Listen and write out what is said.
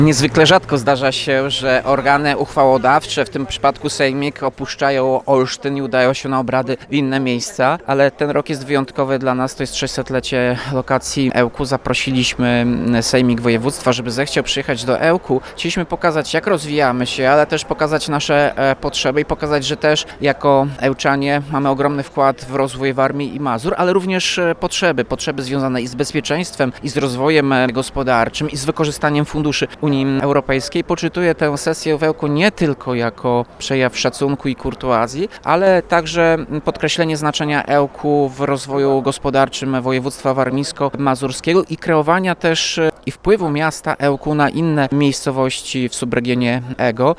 Niezwykle rzadko zdarza się, że organy uchwałodawcze, w tym przypadku Sejmik, opuszczają Olsztyn i udają się na obrady w inne miejsca, ale ten rok jest wyjątkowy dla nas, to jest 600-lecie lokacji Ełku. Zaprosiliśmy Sejmik Województwa, żeby zechciał przyjechać do Ełku. Chcieliśmy pokazać, jak rozwijamy się, ale też pokazać nasze potrzeby i pokazać, że też jako Ełczanie mamy ogromny wkład w rozwój Warmii i Mazur, ale również potrzeby związane i z bezpieczeństwem, i z rozwojem gospodarczym, i z wykorzystaniem funduszy Unii Europejskiej. Poczytuję tę sesję w Ełku nie tylko jako przejaw szacunku i kurtuazji, ale także podkreślenie znaczenia Ełku w rozwoju gospodarczym województwa warmińsko-mazurskiego i kreowania też i wpływu miasta Ełku na inne miejscowości w subregionie EGO.